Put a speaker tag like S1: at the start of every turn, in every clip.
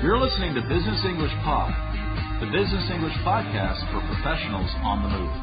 S1: You're listening to Business English Pod, the business English podcast for professionals on the move.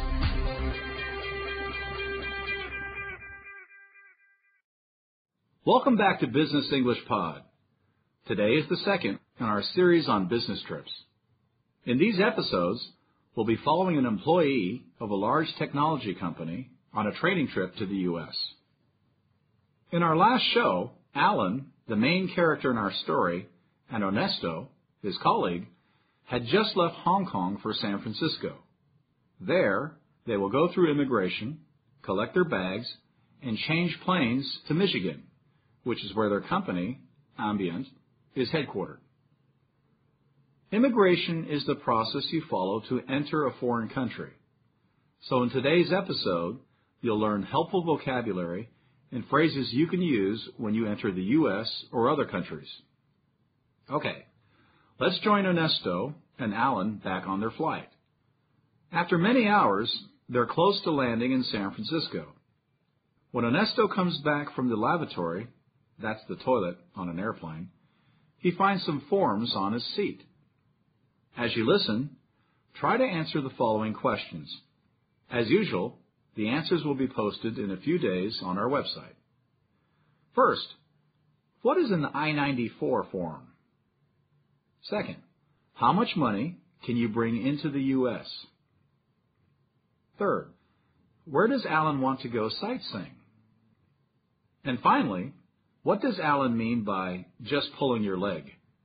S1: Welcome back to Business English Pod. Today is the second in our series on business trips. In these episodes, we'll be following an employee of a large technology company on a training trip to the U.S. In our last show, Alan, the main character in our story, and Ernesto, his colleague, had just left Hong Kong for San Francisco. There, they will go through immigration, collect their bags, and change planes to Michigan, which is where their company, Ambient, is headquartered. Immigration is the process you follow to enter a foreign country. So in today's episode, you'll learn helpful vocabulary and phrases you can use when you enter the U.S. or other countries. Okay, let's join Ernesto and Alan back on their flight. After many hours, they're close to landing in San Francisco. When Ernesto comes back from the lavatory, that's the toilet on an airplane, he finds some forms on his seat. As you listen, try to answer the following questions. As usual, the answers will be posted in a few days on our website. First, what is an I-94 form? Second, how much money can you bring into the U.S.? Third, where does Alan want to go sightseeing? And finally, what does Alan mean by just pulling your leg?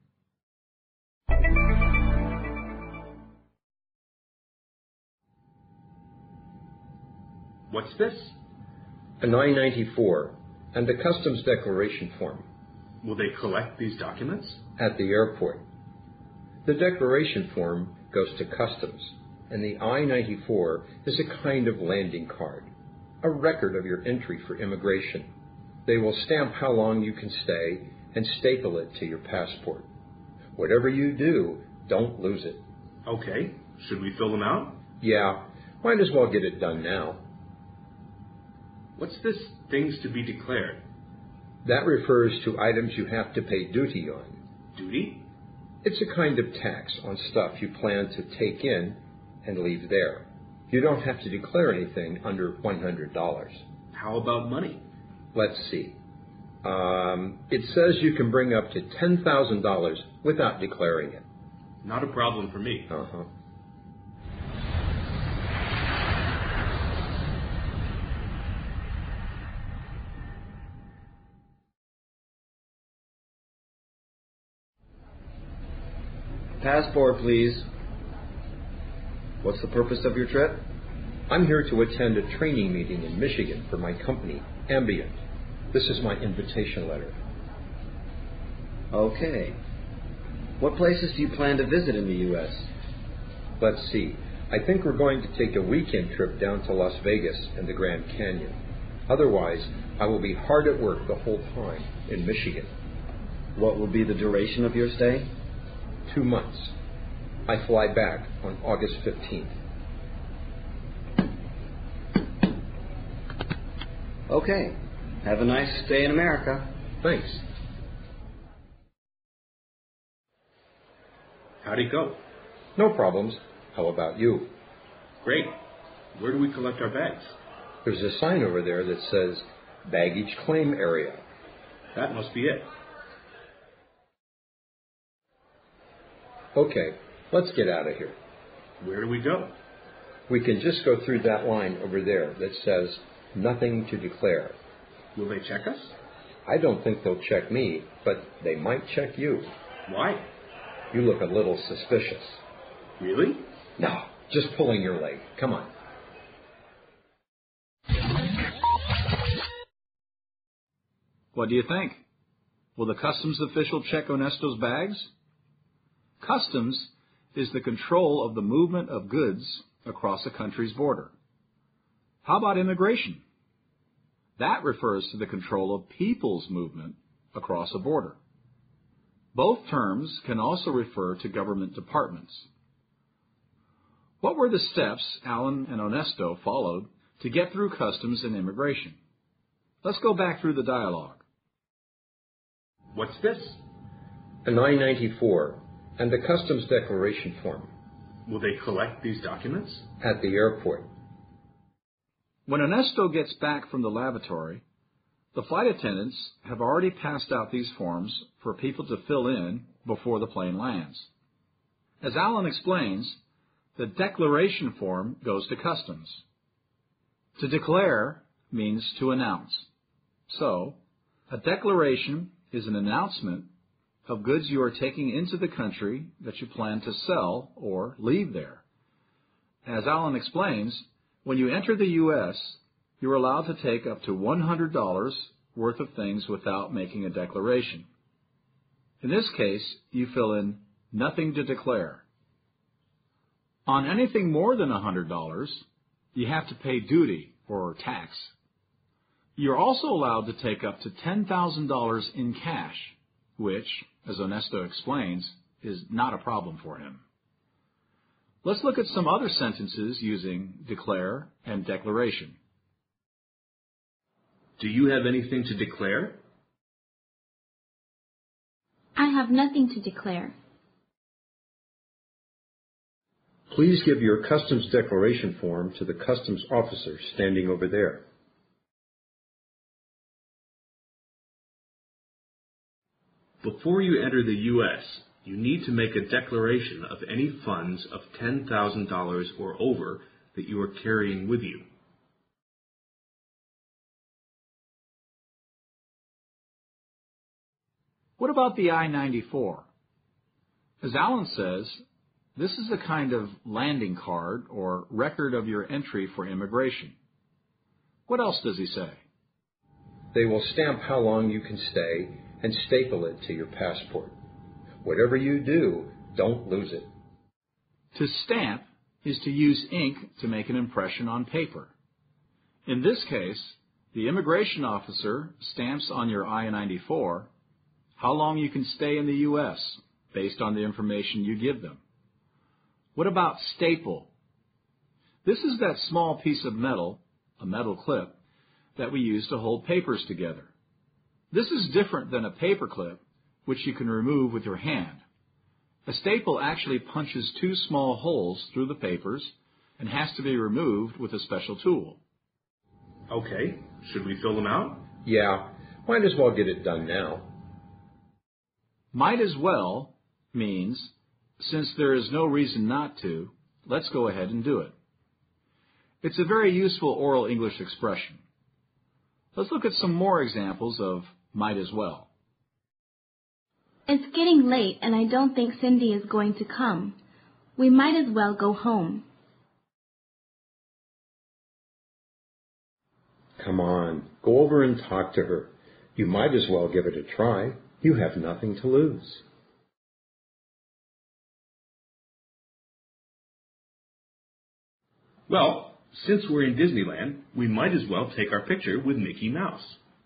S2: What's this?
S3: An I-94 and a customs declaration form.
S2: Will they collect these documents?
S3: At the airport. The declaration form goes to customs, and the I-94 is a kind of landing card, a record of your entry for immigration. They will stamp how long you can stay and staple it to your passport. Whatever you do, don't lose it.
S2: Okay. Should we fill them out?
S3: Yeah, might as well get it done now.
S2: What's this things to be declared?
S3: That refers to items you have to pay duty on.
S2: Duty?
S3: It's a kind of tax on stuff you plan to take in and leave there. You don't have to declare anything under $100.
S2: How about money?
S3: Let's see. It says you can bring up to $10,000 without declaring it.
S2: Not a problem for me.
S3: Uh-huh.
S4: Passport, please. What's the purpose of your trip?
S3: I'm here to attend a training meeting in Michigan for my company, Ambient. This is my invitation letter.
S4: Okay. What places do you plan to visit in the U.S.?
S3: Let's see. I think we're going to take a weekend trip down to Las Vegas and the Grand Canyon. Otherwise, I will be hard at work the whole time in Michigan.
S4: What will be the duration of your stay?
S3: 2 months. I fly back on August 15th.
S4: Okay. Have a nice stay in America.
S3: Thanks.
S2: How'd it go?
S3: No problems. How about you?
S2: Great. Where do we collect our bags?
S3: There's a sign over there that says baggage claim area.
S2: That must be it.
S3: Okay, let's get out of here.
S2: Where do we go?
S3: We can just go through that line over there that says nothing to declare.
S2: Will they check us?
S3: I don't think they'll check me, but they might check you.
S2: Why?
S3: You look a little suspicious.
S2: Really?
S3: No, just pulling your leg. Come on.
S1: What do you think? Will the customs official check Ernesto's bags? Customs is the control of the movement of goods across a country's border. How about immigration? That refers to the control of people's movement across a border. Both terms can also refer to government departments. What were the steps Alan and Ernesto followed to get through customs and immigration? Let's go back through the dialogue.
S2: What's this?
S3: an I-94, and the Customs Declaration Form.
S2: Will they collect these documents?
S3: At the airport.
S1: When Ernesto gets back from the lavatory, the flight attendants have already passed out these forms for people to fill in before the plane lands. As Alan explains, the declaration form goes to Customs. To declare means to announce. So, a declaration is an announcement of goods you are taking into the country that you plan to sell or leave there. As Alan explains, when you enter the U.S., you are allowed to take up to $100 worth of things without making a declaration. In this case, you fill in nothing to declare. On anything more than $100, you have to pay duty or tax. You're also allowed to take up to $10,000 in cash, which, as Ernesto explains, is not a problem for him. Let's look at some other sentences using declare and declaration.
S2: Do you have anything to declare?
S5: I have nothing to declare.
S3: Please give your Customs Declaration Form to the Customs officer standing over there.
S2: Before you enter the U.S., you need to make a declaration of any funds of $10,000 or over that you are carrying with you.
S1: What about the I-94? As Alan says, this is a kind of landing card or record of your entry for immigration. What else does he say?
S3: They will stamp how long you can stay and staple it to your passport. Whatever you do, don't lose it.
S1: To stamp is to use ink to make an impression on paper. In this case, the immigration officer stamps on your I-94 how long you can stay in the U.S. based on the information you give them. What about staple? This is that small piece of metal, a metal clip, that we use to hold papers together. This is different than a paper clip, which you can remove with your hand. A staple actually punches two small holes through the papers and has to be removed with a special tool.
S2: Okay, should we fill them out?
S3: Yeah, might as well get it done now.
S1: Might as well means, since there is no reason not to, let's go ahead and do it. It's a very useful oral English expression. Let's look at some more examples of might as well.
S5: It's getting late and I don't think Cindy is going to come. We might as well go home.
S3: Come on, go over and talk to her. You might as well give it a try. You have nothing to lose.
S2: Well, since we're in Disneyland, we might as well take our picture with Mickey Mouse.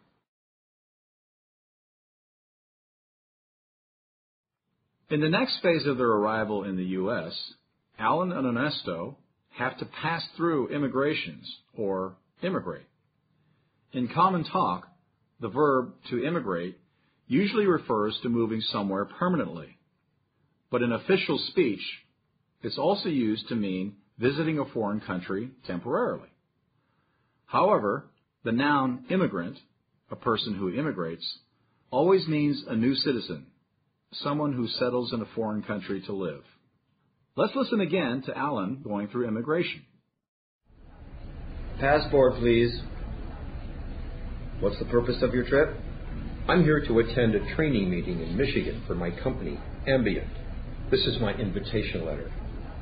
S1: In the next phase of their arrival in the U.S., Alan and Ernesto have to pass through immigrations, or immigrate. In common talk, the verb to immigrate usually refers to moving somewhere permanently. But in official speech, it's also used to mean visiting a foreign country temporarily. However, the noun immigrant, a person who immigrates, always means a new citizen, someone who settles in a foreign country to live. Let's listen again to Alan going through immigration.
S4: Passport, please. What's the purpose of your trip?
S3: I'm here to attend a training meeting in Michigan for my company, Ambient. This is my invitation letter.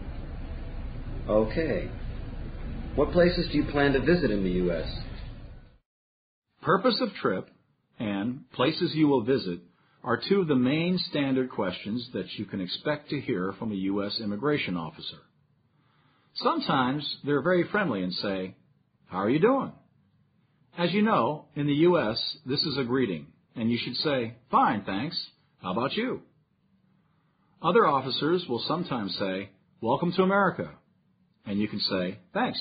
S4: Okay. What places do you plan to visit in the U.S.?
S1: Purpose of trip and places you will visit are two of the main standard questions that you can expect to hear from a U.S. immigration officer. Sometimes they're very friendly and say, "How are you doing?" As you know, in the U.S., this is a greeting, and you should say, "Fine, thanks. How about you?" Other officers will sometimes say, "Welcome to America," and you can say, "Thanks."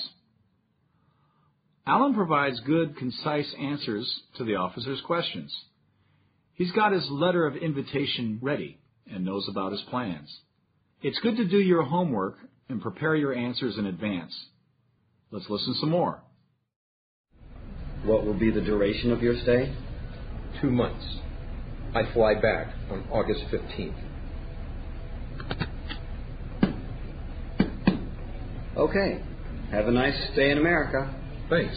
S1: Alan provides good, concise answers to the officer's questions. He's got his letter of invitation ready, and knows about his plans. It's good to do your homework and prepare your answers in advance. Let's listen some more.
S4: What will be the duration of your stay?
S3: 2 months. I fly back on August 15th.
S4: Okay. Have a nice stay in America.
S3: Thanks.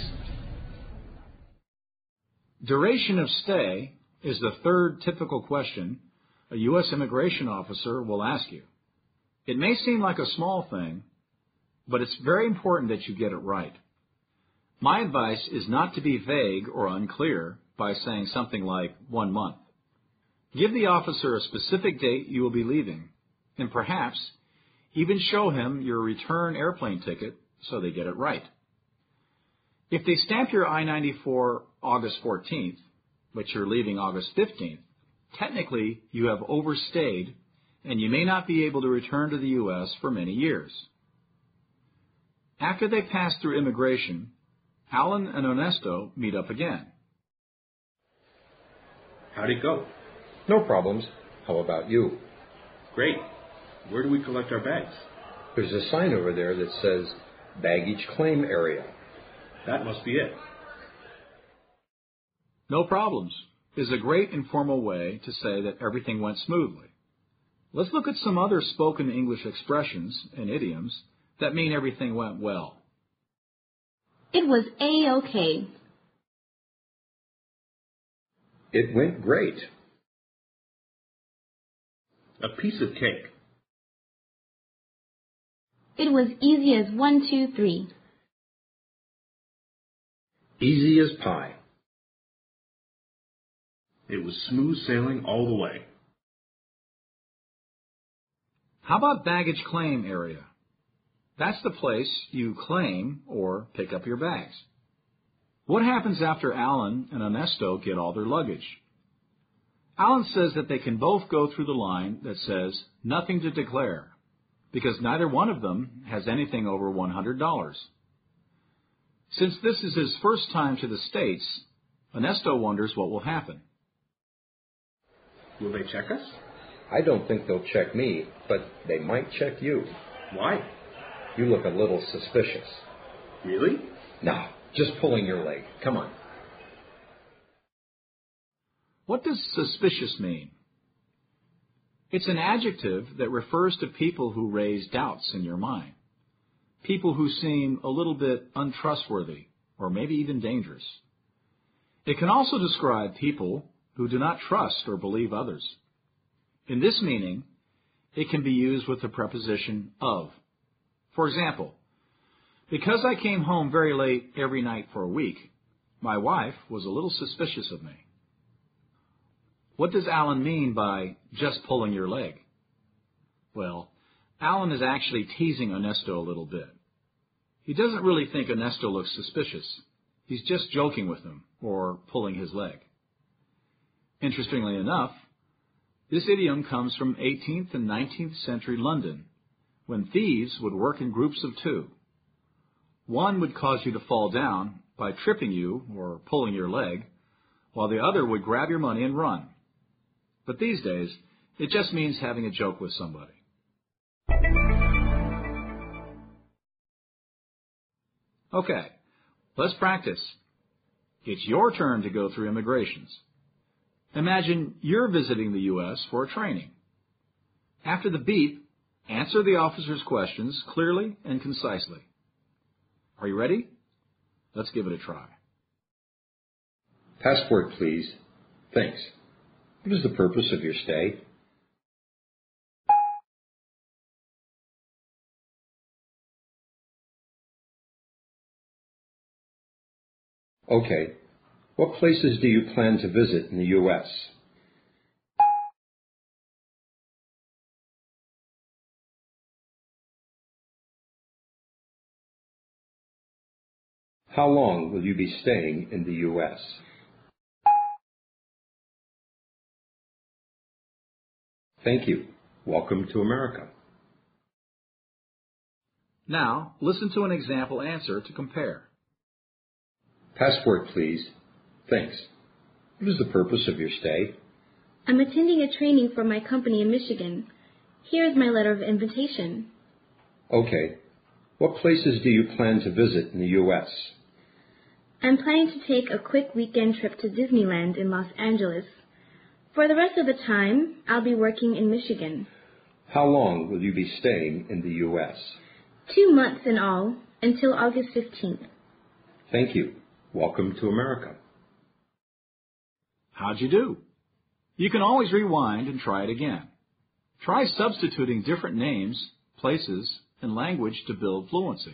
S1: Duration of stay is the third typical question a U.S. immigration officer will ask you. It may seem like a small thing, but it's very important that you get it right. My advice is not to be vague or unclear by saying something like 1 month. Give the officer a specific date you will be leaving, and perhaps even show him your return airplane ticket so they get it right. If they stamp your I-94 August 14th, but you're leaving August 15th, technically you have overstayed and you may not be able to return to the U.S. for many years. After they pass through immigration, Alan and Ernesto meet up again.
S2: How'd it go?
S3: No problems. How about you?
S2: Great. Where do we collect our bags?
S3: There's a sign over there that says baggage claim area.
S2: That must be it.
S1: No problems is a great informal way to say that everything went smoothly. Let's look at some other spoken English expressions and idioms that mean everything went well.
S5: It was A-OK.
S3: It went great.
S2: A piece of cake.
S5: It was easy as 1, 2, 3.
S3: Easy as pie.
S2: It was smooth sailing all the way.
S1: How about baggage claim area? That's the place you claim or pick up your bags. What happens after Alan and Ernesto get all their luggage? Alan says that they can both go through the line that says nothing to declare, because neither one of them has anything over $100. Since this is his first time to the States, Ernesto wonders what will happen.
S2: Will they check us?
S3: I don't think they'll check me, but they might check you.
S2: Why?
S3: You look a little suspicious.
S2: Really?
S3: No, just pulling your leg. Come on.
S1: What does suspicious mean? It's an adjective that refers to people who raise doubts in your mind. People who seem a little bit untrustworthy or maybe even dangerous. It can also describe people who do not trust or believe others. In this meaning, it can be used with the preposition of. For example, because I came home very late every night for a week, my wife was a little suspicious of me. What does Alan mean by just pulling your leg? Well, Alan is actually teasing Ernesto a little bit. He doesn't really think Ernesto looks suspicious. He's just joking with him or pulling his leg. Interestingly enough, this idiom comes from 18th and 19th century London, when thieves would work in groups of two. One would cause you to fall down by tripping you or pulling your leg, while the other would grab your money and run. But these days, it just means having a joke with somebody. Okay, let's practice. It's your turn to go through immigrations. Imagine you're visiting the U.S. for a training. After the beep, answer the officer's questions clearly and concisely. Are you ready? Let's give it a try.
S3: Passport, please. Thanks. What is the purpose of your stay? Okay. What places do you plan to visit in the U.S.? How long will you be staying in the U.S.? Thank you. Welcome to America.
S1: Now, listen to an example answer to compare.
S3: Passport, please. Thanks. What is the purpose of your stay?
S5: I'm attending a training for my company in Michigan. Here is my letter of invitation.
S3: Okay. What places do you plan to visit in the U.S.?
S5: I'm planning to take a quick weekend trip to Disneyland in Los Angeles. For the rest of the time, I'll be working in Michigan.
S3: How long will you be staying in the U.S.?
S5: 2 months in all, until August 15th.
S3: Thank you. Welcome to America.
S1: How'd you do? You can always rewind and try it again. Try substituting different names, places, and language to build fluency.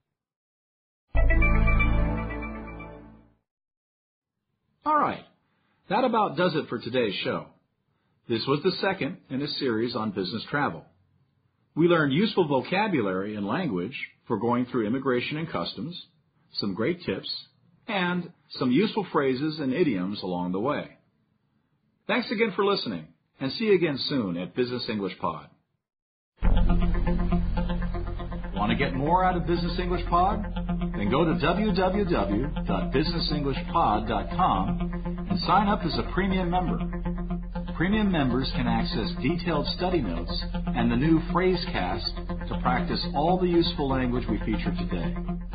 S1: All right, that about does it for today's show. This was the second in a series on business travel. We learned useful vocabulary and language for going through immigration and customs, some great tips, and some useful phrases and idioms along the way. Thanks again for listening, and see you again soon at Business English Pod. Want to get more out of Business English Pod? Then go to www.businessenglishpod.com and sign up as a premium member. Premium members can access detailed study notes and the new Phrasecast to practice all the useful language we featured today.